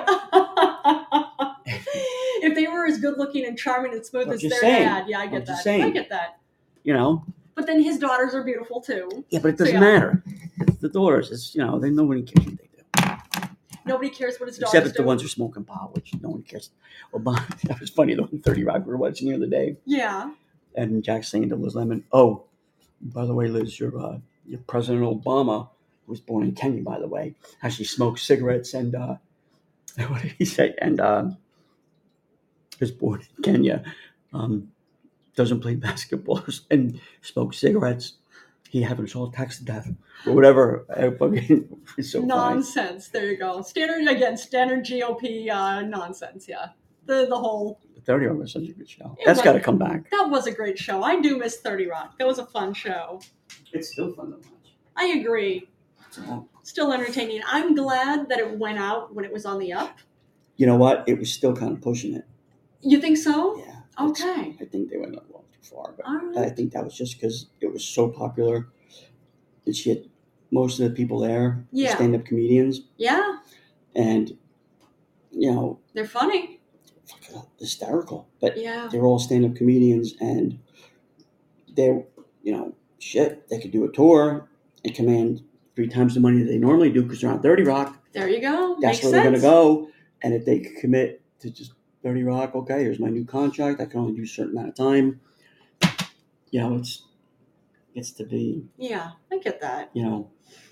If they were as good looking and charming and smooth I'm as just their saying. dad, yeah, I get I'm just that. I saying. get that. You know? But then his daughters are beautiful too. Yeah, but it So, doesn't yeah. matter. It's the daughters. It's, you know, they nobody cares what they do. Nobody cares what his daughters Except if do. the ones who are smoking pot, which no one cares. Obama, that was funny, though, in thirty Rock we were watching the other day. Yeah. And Jack saying to Liz Lemon, oh, by the way, Liz, your, uh, your President Obama, who was born in Kenya, by the way, actually smokes cigarettes and, uh, what did he say? And uh, was born in Kenya, um, doesn't play basketball and smokes cigarettes. He having us all taxed to death or whatever. I fucking, it's so funny. Nonsense. There you go. Standard again. Standard G O P uh, nonsense. Yeah. The the whole thirty Rock was such a good show. It That's was- got to come back. That was a great show. I do miss thirty Rock. That was a fun show. It's still fun to watch. I agree. So, Still entertaining. I'm glad that it went out when it was on the up. you know what? It was still kind of pushing it. You think so? Yeah. it's- Okay. I think they went a little too far, but All I right. think that was just because it was so popular that she had most of the people there, Yeah. stand-up comedians, Yeah, and you know, they're funny. fucking hysterical. But Yeah. they're all stand-up comedians, and they're, you know, shit. They could do a tour and command three times the money that they normally do because they're on thirty Rock. There you go. That's Makes where sense. they're going to go. And if they could commit to just thirty Rock, okay, here's my new contract. I can only do a certain amount of time. You know, it's it's to be, Yeah, I get that. you know,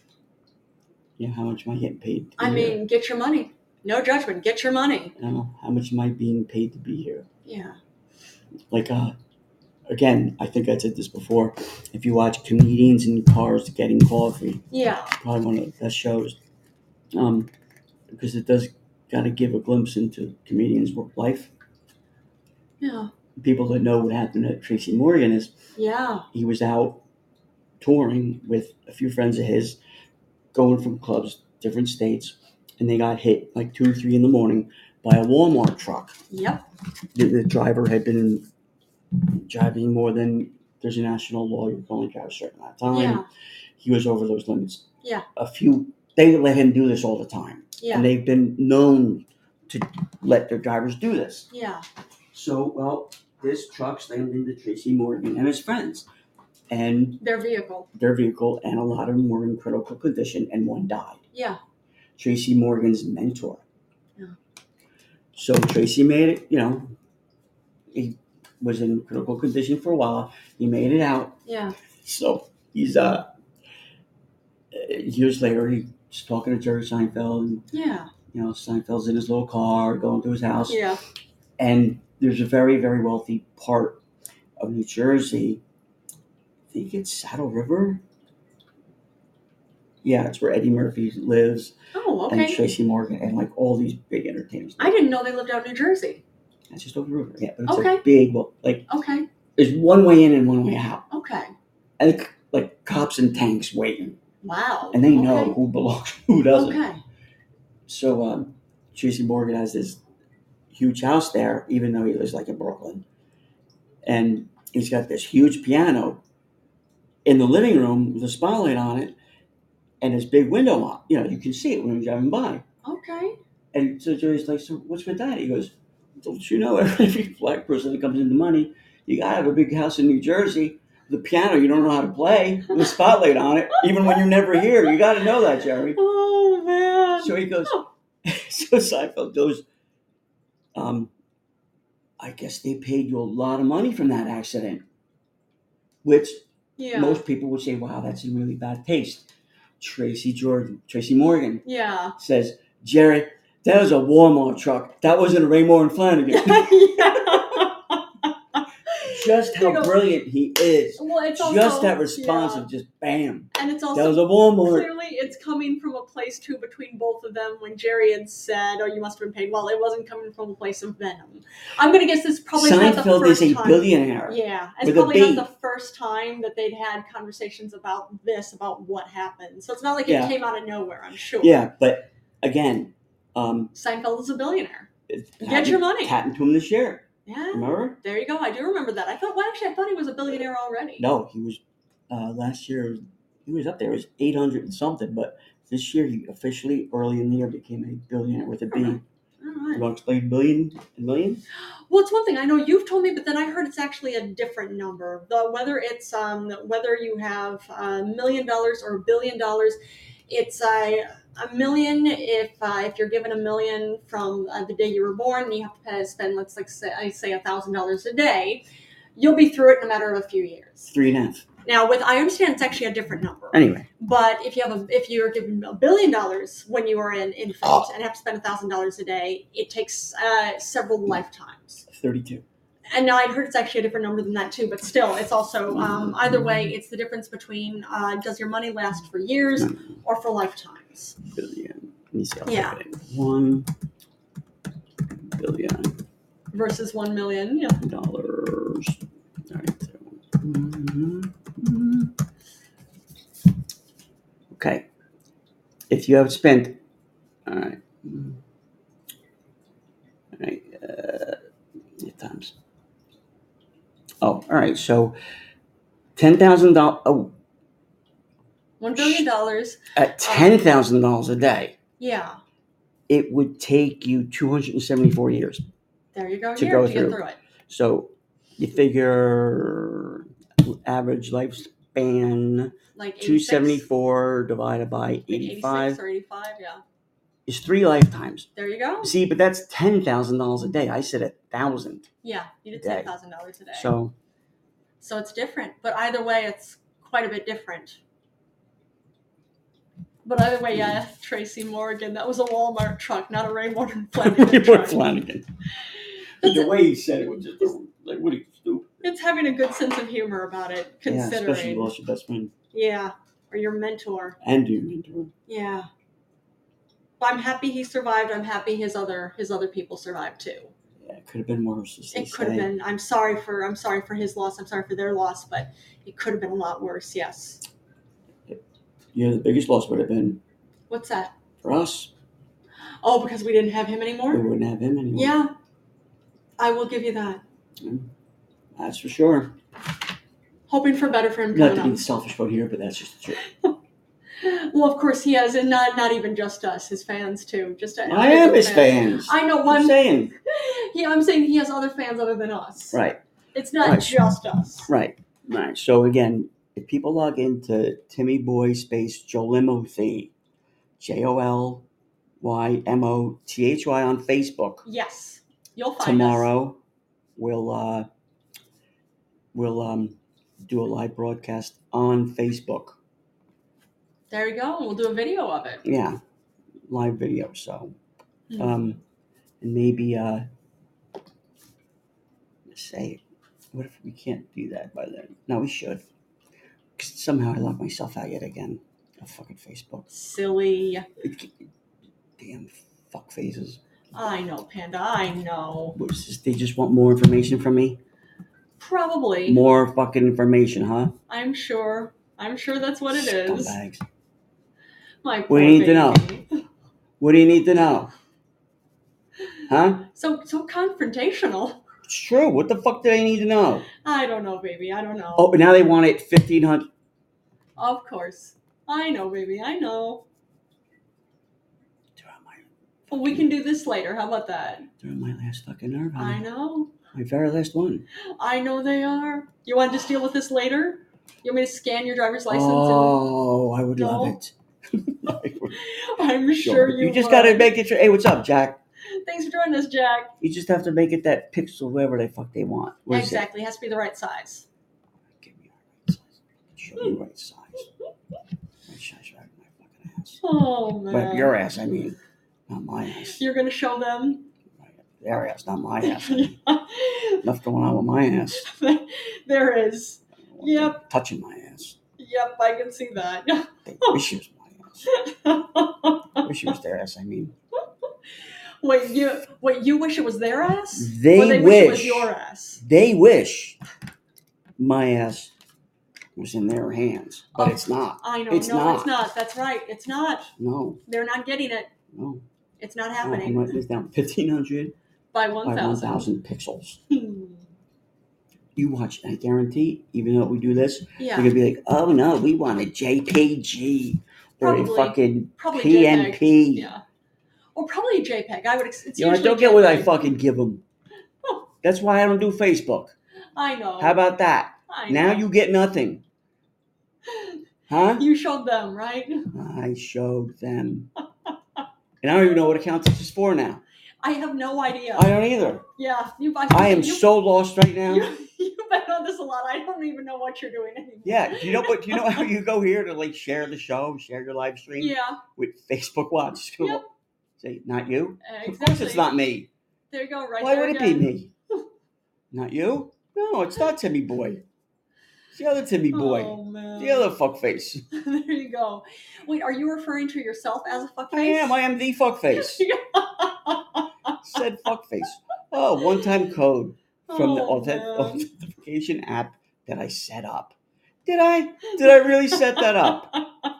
you know, how much am I getting paid to be I here? mean, get your money. No judgment. Get your money. You know, how much am I being paid to be here? Yeah. Like, uh, again, I think I said this before. If you watch comedians in cars getting coffee, Yeah. probably one of the best shows, um, because it does got to give a glimpse into comedians' work life. Yeah. People that know what happened to Tracy Morgan is Yeah. he was out touring with a few friends of his, going from clubs, different states, and they got hit like two or three in the morning by a Walmart truck. Yep. The, the driver had been driving more than there's a national law. You can only drive a certain amount of time. Yeah. He was over those limits. Yeah. A few, they let him do this all the time. Yeah. And they've been known to let their drivers do this. Yeah. So, well, this truck slammed into Tracy Morgan and his friends and Their vehicle. their vehicle, and a lot of them were in critical condition, and one died. Yeah. Tracy Morgan's mentor. Yeah. So Tracy made it, you know, he was in critical condition for a while. He made it out. Yeah. So he's, uh, years later, he's talking to Jerry Seinfeld, and, Yeah. you know, Seinfeld's in his little car going to his house. Yeah. And there's a very, very wealthy part of New Jersey. I think it's Saddle River. Yeah, it's where Eddie Murphy lives, Oh, and okay. Tracy Morgan, and like all these big entertainers. I didn't know they lived out in New Jersey. That's just over the river. Yeah, but it's Okay. a big, well, like Okay. there's one way in and one way out, Okay. and like, like cops and tanks waiting, Wow. and they okay. know who belongs, who doesn't. Okay. So um, Tracy Morgan has this huge house there, even though he lives like in Brooklyn, and he's got this huge piano in the living room with a spotlight on it, and this big window on. You know, you can see it when you're driving by. Okay. And so Jerry's like, "So what's with that?" He goes, "Don't you know every black person that comes into money, you gotta have a big house in New Jersey. The piano you don't know how to play with a spotlight on it, even when you're never here. You got to know that, Jerry." Oh man. So he goes. So Seinfeld goes, um, "I guess they paid you a lot of money from that accident," which Yeah. most people would say, "Wow, that's in really bad taste." Tracy Jordan, Tracy Morgan Yeah. says, "Jerry, that was a Walmart truck. That wasn't a Raymore and Flanagan." yeah. Just how You know, brilliant he is. Well, it's also Just that response yeah. of just bam. And it's That also was a Walmart. clearly it's coming from a place too between both of them. When Jerry had said, "Oh, you must have been paid," well, it wasn't coming from a place of venom. I'm gonna guess this probably not the Seinfeld first is a time. billionaire. Yeah, it's with a probably B. not the first time that they'd had conversations about this, about what happened. So it's not like Yeah. it came out of nowhere. I'm sure. Yeah, but again, um, Seinfeld is a billionaire. it's Get happened- your money. happened to him this year. Yeah. Remember? There you go. I do remember that. I thought, well, actually, I thought he was a billionaire already. No, he was uh, last year. He was up there. It was eight hundred and something. But this year, he officially early in the year became a billionaire with a B. Alright. All You right. want to explain billion and million? Well, it's one thing I know you've told me, but then I heard it's actually a different number. The whether it's um whether you have a million dollars or a billion dollars, it's a a million if uh, if you're given a million from uh, the day you were born, and you have to pay, spend let's like say I say a thousand dollars a day, you'll be through it in a matter of a few years. Three and a half. Now, with I understand it's actually a different number. Anyway, But if you have a, if you're given a billion dollars when you were an infant Oh. and have to spend a thousand dollars a day, it takes uh, several lifetimes. thirty-two. And now I'd heard it's actually a different number than that too, but still, it's also um, either way, it's the difference between uh, does your money last for years or for lifetimes. Billion. Let me see. I'll Yeah. type it in. One billion versus one million. Yeah. Dollars. All right. So, mm-hmm. Okay. If you have spent, all right, all right, uh, eight times. Oh, all right. So, ten thousand dollars. Oh, One billion dollars. at ten thousand dollars a day, Yeah. it would take you two hundred and seventy-four years There you go. to Here go to through. get through it. So, you figure average lifespan Like two eighty-six, seventy-four divided by like eighty-five eighty-six or eighty-five. Yeah. is three lifetimes. There you go. See, but that's ten thousand dollars a day. I said a thousand. Yeah, you did Day. ten thousand dollars a day. So, So it's different, but either way, it's quite a bit different. But either way, yeah, Tracy Morgan, that was a Walmart truck, not a Rainwater Flanagan truck. Flanagan. The way he said it was just like, what are you, stupid? It's having a good sense of humor about it, Yeah, especially you considering. lost your best friend Yeah, or your mentor. and your mentor. Yeah. But I'm happy he survived. I'm happy his other his other people survived too. Yeah, it could have been worse. As they It could have say. been. I'm sorry for I'm sorry for his loss. I'm sorry for their loss, but it could have been a lot worse. Yes. Yeah, the biggest loss would have been What's that? for us. Oh, because we didn't have him We anymore? wouldn't have him anymore. Yeah. I will give you that. That's for sure. Hoping for better for him Not to coming be up. selfish out here, but that's just the truth. Well, of course he has, and not not even just us, his fans too. Just a, I am his fans. I know I'm one. saying. Yeah, I'm saying he has other fans other than us. Right, It's not Right. just us. right, right. So again, if people log into Timmy Boy Space Jolimothy, J O L Y M O T H Y on Facebook, Yes, you'll find us. tomorrow we'll uh, we'll um, do a live broadcast on Facebook. There you go. We'll do a video of it. Yeah, live video. So, Hmm. um, and maybe uh, let's say, what if we can't do that by then? No, we should. 'Cause somehow I locked myself out yet again of fucking Facebook. Silly. Damn fuck faces. I know, Panda. I know. What is this? They just want more information from me. Probably. More fucking information, huh? I'm sure. I'm sure that's what it is. Scumbags. My What poor do you need to know? baby. What do you need to know? Huh? So so confrontational. It's true. What the fuck do they need to know? I don't know, baby. I don't know. Oh, but now they want it fifteen hundred. Of course. I know, baby. I know. They're on my, Well, we can do this later. How about that? they're on my last fucking nerve. I honey. know. My very last one. I know they are. You want to just deal with this later? You want me to scan your driver's license? Oh, I would No. love it. I would- And I'm sure you. You just would. got to make it. Hey, what's up, Jack? Thanks for joining us, Jack. You just have to make it that pixel, whatever the fuck they want. What is Exactly. It has to be the right size. it? Give me a right size. Show me right size. Right size right in my fucking ass. Oh man. But your ass, I mean, not my ass. You're gonna show them. Their ass, not my ass. Enough going on with my ass. There is. Yep. Touching my ass. Yep, I can see that. They wish it was my ass. Wish it was their ass, I mean. Wait, you wait, you wish it was their ass? They or they wish it was wish. your ass. They wish my ass was in their hands, but Oh, it's not. I know. It's no, not. it's not. That's right. It's not. No, They're not getting it. no. It's not no happening. I'm writing this down. fifteen hundred by by one one thousand. thousand pixels. Hmm. You watch, I guarantee, even though we do this, Yeah. you're going to be like, oh no, we want a J P G or Probably- a fucking Probably P N P. JPEG. Yeah. Or probably a JPEG. I would. Ex- it's You know, I usually don't get what I JPEG. fucking give them. Oh. That's why I don't do Facebook. I know. How about that? I Now know. you get nothing. Huh? You showed them, right? I showed them. And I don't even know what account this is for now. I have no idea. I don't either. yeah. You, I, I am you, so lost right now. You, you've been on this a lot. I don't even know what you're doing anymore. Yeah, do you know? But do you know how you go here to like share the show, share your live stream Yeah. with Facebook Watch? Just go, Yep. Say, not you. Exactly. Of course, it's not me. There you go. Right Why there would it again. be me? Not you? No, it's not Timmy Boy. It's the other Timmy Boy. Oh man. The other fuckface. there you go. Wait, are you referring to yourself as a fuckface? I am. I am the fuckface. Said fuckface. Oh, one-time code from the Oh, authentic- man. authentication app that I set up. Did I? Did I really set that up?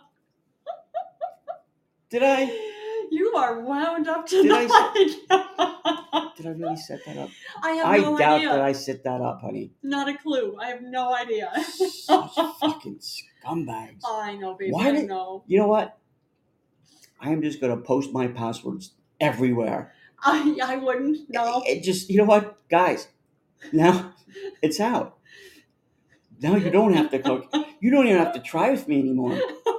Did I? You are wound up Did I tonight. Did I really set that up? I have I no doubt idea. that I set that up, honey. Not a clue. I have no idea. Such fucking scumbags. I know, baby. Why I did- know. You know what? I am just gonna post my passwords everywhere. I I wouldn't. No. It just, you know what, guys? Now it's out. Now you don't have to cook. You don't even have to try with me anymore.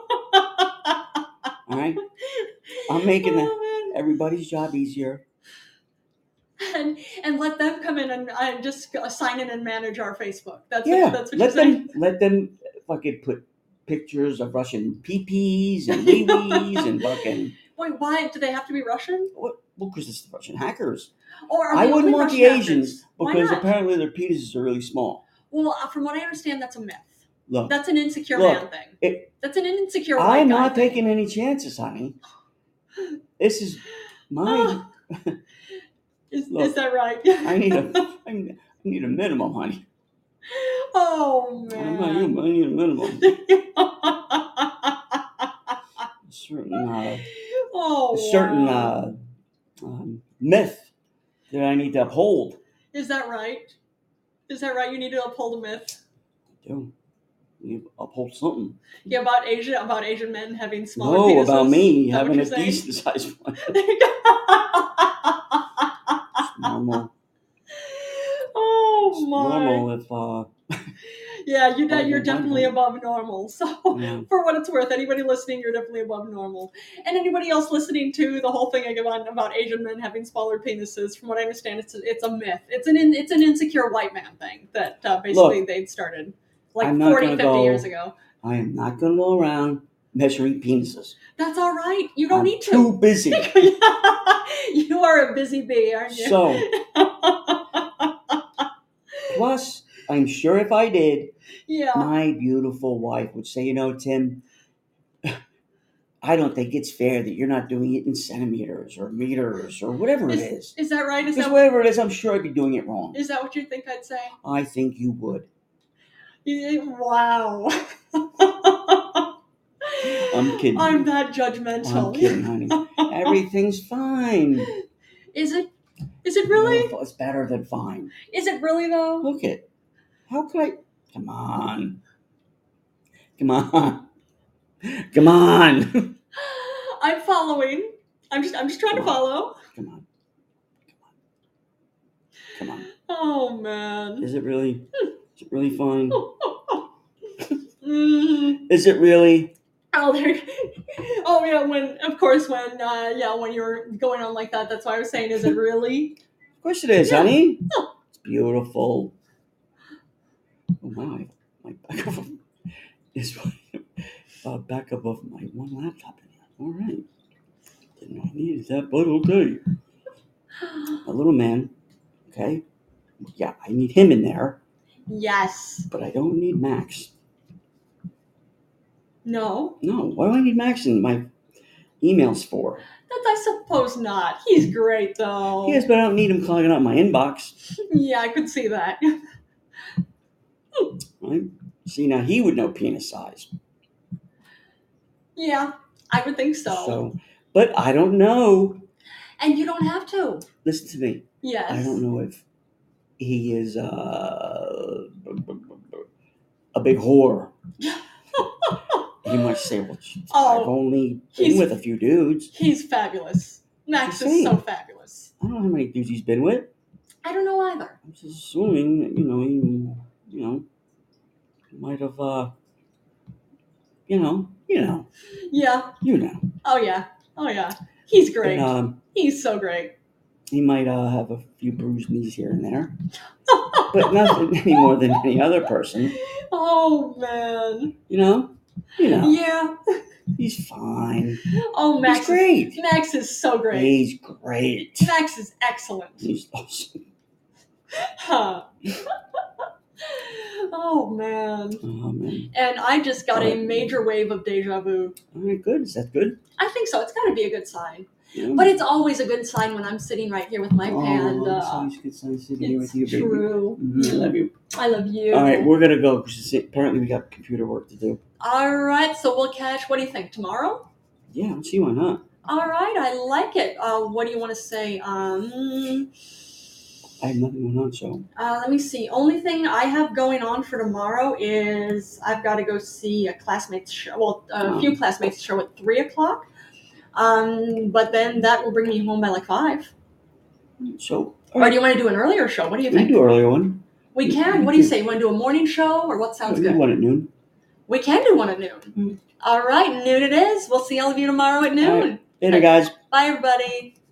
All right? I'm making the, Oh, man. everybody's job easier. And and let them come in and uh, just sign in and manage our Facebook. That's Yeah, what, that's what let you're them saying. let them fucking put pictures of Russian pee-pees and wee-wees and fucking. Wait, why do they have to be Russian? What? Well, because it's the Russian hackers. Or are I they wouldn't only want Russian the actors? Asians Why because not? apparently their penises are really small. Well, uh, from what I understand, that's a myth. Look, That's an insecure Look, man thing. it- That's an insecure white I'm guy not thing. taking any chances, honey. This is my. Is, Look, is that right? I need a. I need a minimum, honey. Oh I need, man. I need a minimum. A certain, uh, oh, a certain wow. uh, um, myth that I need to uphold. Is that right? Is that right? You need to uphold a myth. I do. I need to uphold something. Yeah, about Asian about Asian men having smaller No, penises. about me Is that having what a you're saying? decent sized one. It's normal. Oh It's my. normal if uh. Yeah, you, Oh, you're yeah, definitely why above normal. So, Yeah. for what it's worth, anybody listening, you're definitely above normal. And anybody else listening to the whole thing about about Asian men having smaller penises, from what I understand, it's a, it's a myth. It's an in, it's an insecure white man thing that uh, basically Look, they'd started like I'm not forty, gonna fifty go- years ago. I am not going to go around measuring penises. That's all right. You don't I'm need too to. busy. You are a busy bee, aren't you? So, plus, I'm sure if I did, yeah. my beautiful wife would say, you know, Tim, I don't think it's fair that you're not doing it in centimeters or meters or whatever it is. Is that right? Is Because that whatever it is, I'm sure I'd be doing it wrong. is that what you think I'd say? I think you would. Yeah, wow. I'm kidding. I'm that judgmental. I'm kidding, honey. Everything's fine. Is it? Is it really? Beautiful. It's better than fine. Is it really though? Look it. How could I? Come on. Come on. Come on. I'm following. I'm just. I'm just trying to follow. Come on. Come on. Come on. Oh man. Is it really? Is it really fine? Mm. Is it really? Oh, there. Oh yeah. When of course when uh, yeah when you're going on like that, that's why I was saying, is it really? Of course it is, Yeah. honey. It's beautiful. Oh wow. My backup of, is uh, backup of my one laptop in here. All right. Didn't know I needed that, but okay. A little man. Okay. Yeah, I need him in there, Yes. but I don't need Max. No. No, what do I need Max in my emails for? That I suppose not. He's great though. Yes, but I don't need him clogging up my inbox. Yeah, I could see that. Right? See, now he would know penis size. Yeah, I would think so. So, but I don't know. And you don't have to. Listen to me. Yes. I don't know if he is uh, a big whore. He might say, well, Oh, I've only he's- been with a few dudes. He's fabulous. Max Just is so saying. fabulous. I don't know how many dudes he's been with. I don't know either. I'm just assuming that, you know, he, you know, he might have, uh, you know, you know, Yeah. you know. Oh yeah. Oh yeah. He's great. And, um, He's so great. he might uh, have a few bruised knees here and there, but nothing any more than any other person. Oh man. You know, you know, Yeah. he's fine. Oh, Max. He's great. Is, Max is so great. He's great. Max is excellent. He's awesome. Huh. Oh man. Oh man. And I just got a Alright. major wave of deja vu. All right, good. Is that good? I think so. It's got to be a good sign. Yeah. But it's always a good sign when I'm sitting right here with my Oh, panda. it's always a good sign sitting here It's with you, baby. true. Mhm, I love you. I love you. All right, we're gonna go because apparently we got computer work to do. All right, so we'll catch. What do you think? Tomorrow? Yeah, I don't see why not. All right, I like it. Uh, what do you want to say? Um, I have nothing going on, so uh, let me see. Only thing I have going on for tomorrow is I've got to go see a classmates show. Well, a Oh. few classmates show at three o'clock. Um, but then that will bring me home by like five. so. Or do you want to do an earlier show? What do you We can think? do an earlier one. We we- can. we What do you can- say? You want to do a morning show or what sounds we good? do one at noon. We can do one at noon. Mm. All right, noon it is. We'll see all of you tomorrow at noon. All right. Later, guys. Bye, everybody.